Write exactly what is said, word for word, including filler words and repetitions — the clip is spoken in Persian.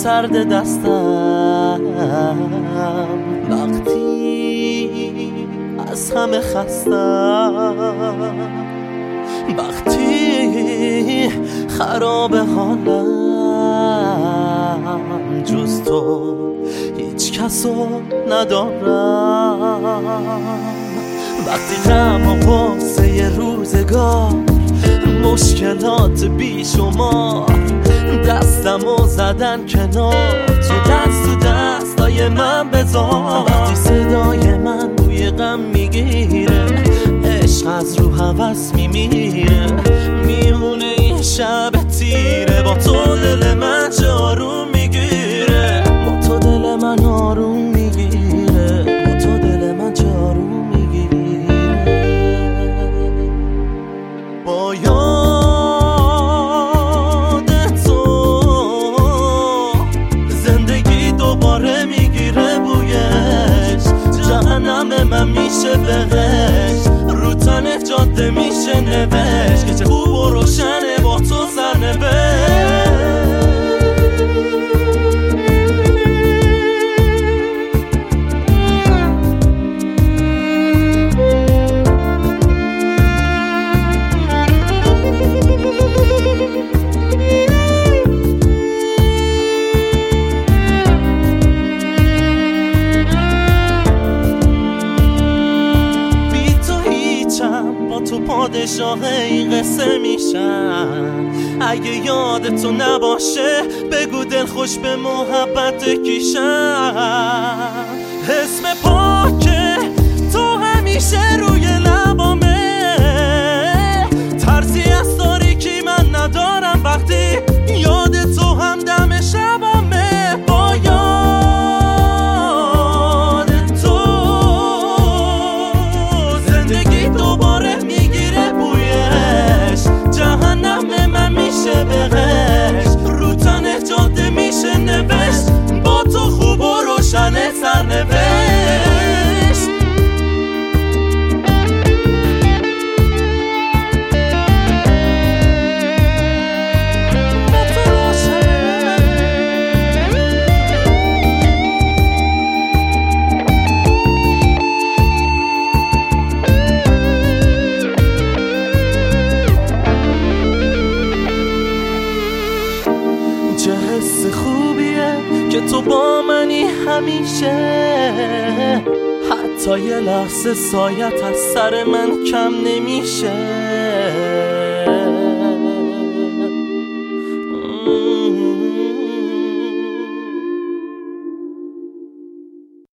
سرد دستم وقتی از همه خستم، وقتی خراب حالم جز تو هیچ کسو ندارم، وقتی غم و غصه روزگار مشکلات بیشمار دستمو زدن کنار، تو دست تو دستای من بذار، وقتی صدای من بوی غم میگیره عشق از رو هوس میمیره، میمونه این شب تیره با تو دل من چه آروم میگیره، با تو دل من آروم میگیره، با تو دل من چه آروم میگیره. با یاد تو زندگی دوباره میگیره بویش، جهنم من میشه بهش، رو تنه جاده میشه نوشت که چه خوب و روشنه با تو سرنوشت. تو پادشاه این قصه میشم، اگه یاد تو نباشه بگو دل خوش به محبت کیشم، اسم پاکه تو همیشه روی لبامه، ترسی از تاریکی من ندارم وقتی یاد تو هم دم شبامه، با یاد تو زندگی دوباره جهنم من میشه بهش، رو تنه جاده میشه نوشت، با تو خوب و روشنه سرنوشت. حس خوبیه که تو با منی همیشه، حتی یه لحظه سایت از سر من کم نمیشه،